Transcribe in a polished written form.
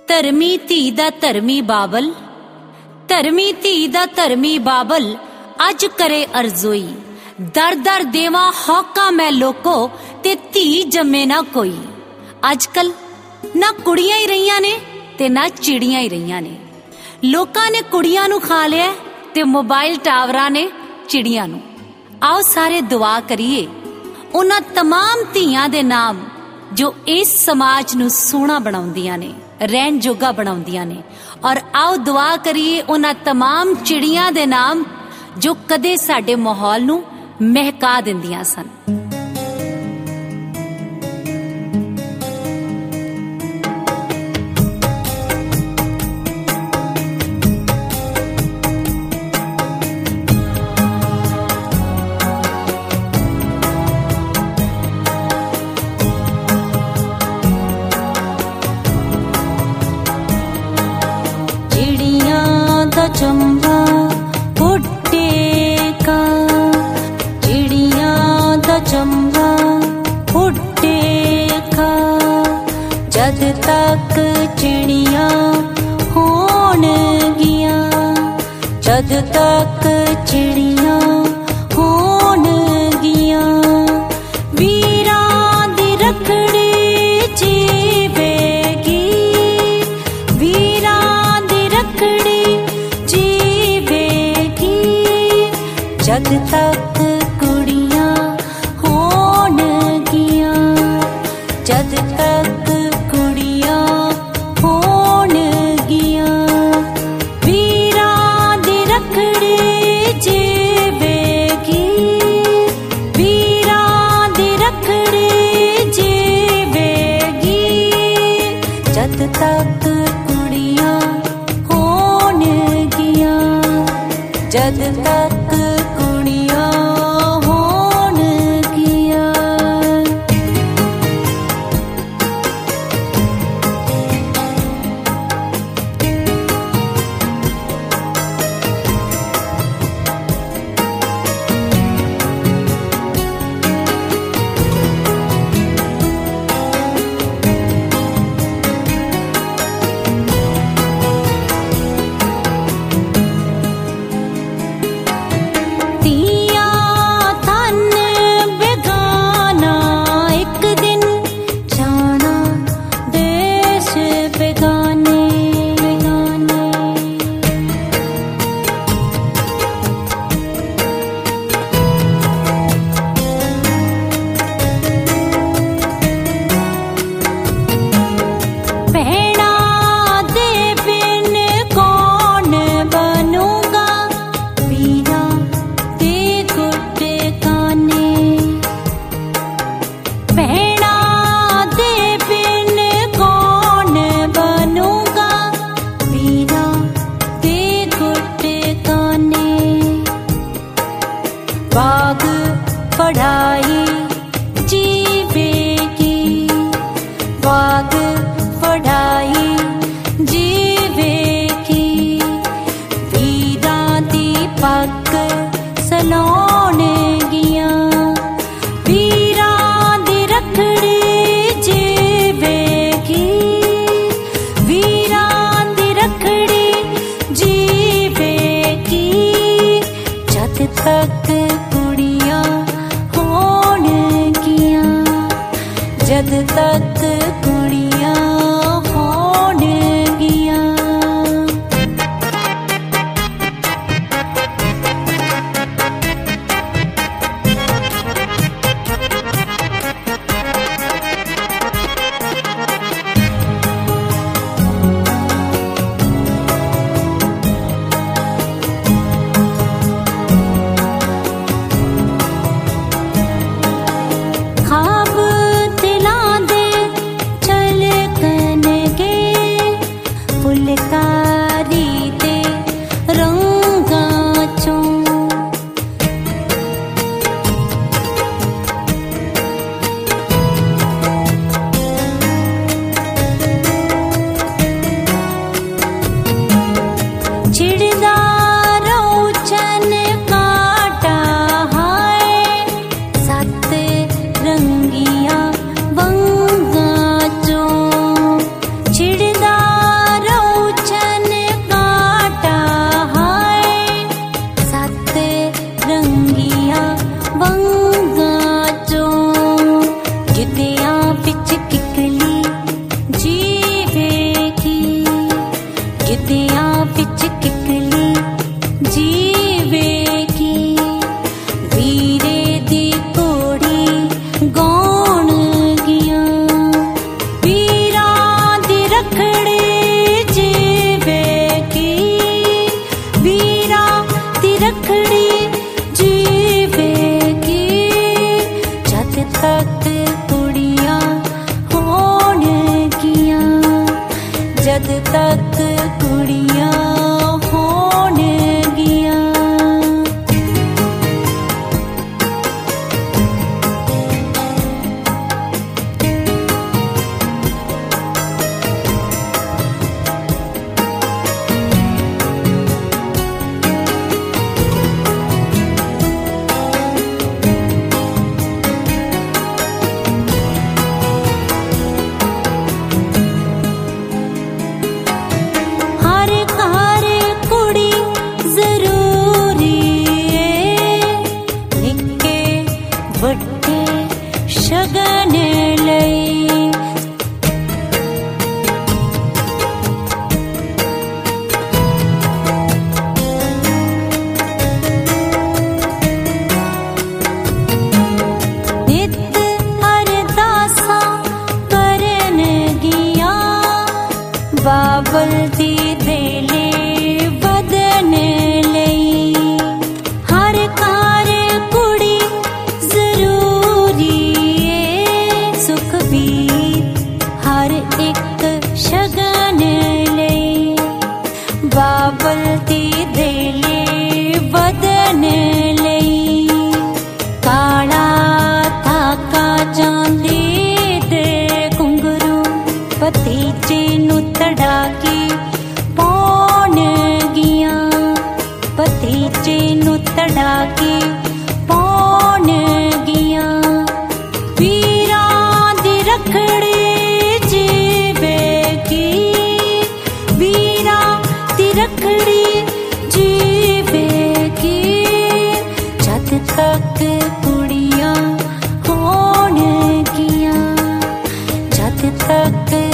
ਧਰਮੀ ਧੀ ਦਾ ਧਰਮੀ ਬਾਬਲ, ਧਰਮੀ ਧੀ ਦਾ ਧਰਮੀ ਬਾਬਲ ਅੱਜ ਕਰੇ ਅਰਜ਼ੋਈ। ਦਰ ਦਰ ਦੇਵਾਂ ਹੌਕਾ ਮੈਂ ਲੋਕੋ ਤੇ ਧੀ ਜੰਮੇ ਨਾ ਕੋਈ। ਅੱਜ ਕੱਲ ਨਾ ਕੁੜੀਆਂ ਹੀ ਰਹੀਆਂ ਨੇ ਤੇ ਨਾ ਚਿੜੀਆਂ ਹੀ ਰਹੀਆਂ ਨੇ। ਲੋਕਾਂ ਨੇ ਕੁੜੀਆਂ ਨੂੰ ਖਾ ਲਿਆ ਤੇ ਮੋਬਾਈਲ ਟਾਵਰਾਂ ਨੇ ਚਿੜੀਆਂ ਨੂੰ। ਆਓ ਸਾਰੇ ਦੁਆ ਕਰੀਏ ਉਹਨਾਂ तमाम ਧੀਆਂ ਦੇ ਨਾਮ ਜੋ ਇਸ ਸਮਾਜ ਨੂੰ ਸੋਹਣਾ ਬਣਾਉਂਦੀਆਂ ਨੇ, ਰਹਿਣ ਜੋਗਾ ਬਣਾਉਂਦੀਆਂ ਨੇ। ਔਰ ਆਓ ਦੁਆ ਕਰੀਏ ਉਹਨਾਂ तमाम ਚਿੜੀਆਂ ਦੇ ਨਾਮ ਜੋ ਕਦੇ ਸਾਡੇ ਮਾਹੌਲ ਨੂੰ ਮਹਿਕਾ ਦਿੰਦੀਆਂ ਸਨ। चंबा फुटेगा, चिड़िया दा चंबा फुटेगा, जद तक चिड़िया होणगियां, जद तक चिड़िया होणगियां, वीरां दी रखड़ी जीवेगी, वीरां दी रखड़ी जद तक कुड़ियां होणगियां, जद तक कुड़ियां होणगियां, वीरां दी रखड़ी जीवेगी, वीरां दी रखड़ी जीवेगी, जद तक कुड़ियां होणगियां, जद तक बाग पढ़ाई जीवेगी, बाग पढ़ाई जीवेगी, वीरां दी पग सलाउणगियां, वीरां दी रखड़ी जीवेगी, वीरां दी रखड़ी जीवेगी, जद तक कुड़ियां होणगियां, जद तक कुड़ियां होणगियां। ख्वाब दिलां दे चल कर विच किकली जीवेगी, गिद्दियां विच किकली जीवेगी, वीरे दी घोड़ी गाउणगियां, वीरां दी रखड़ी जीवेगी, वीरां दी रखड़ी जीवेगी, जद तक कुड़ियां होणगियां, जद तक कुड़ियां होणगियां। हर घर कुड़ी जरूरी है, निक्के वड्डे शगन लई, नित अरदासां करनगियां, बाबल दी देले वदन लई, हर घर कुड़ी जरूरी है, सुखबीर हर एक शगन लई, बाबल दी देले वदन लई, काला धागा जांदे दे घुंघरू भतीजे नू तड़ा के पाउणगियां, भतीजे नू तड़ा के पाउणगियां, वीरां दी रखड़ी जीवेगी, वीरां दी रखड़ी जीवेगी, जद तक कुड़ियां होणगियां, जद तक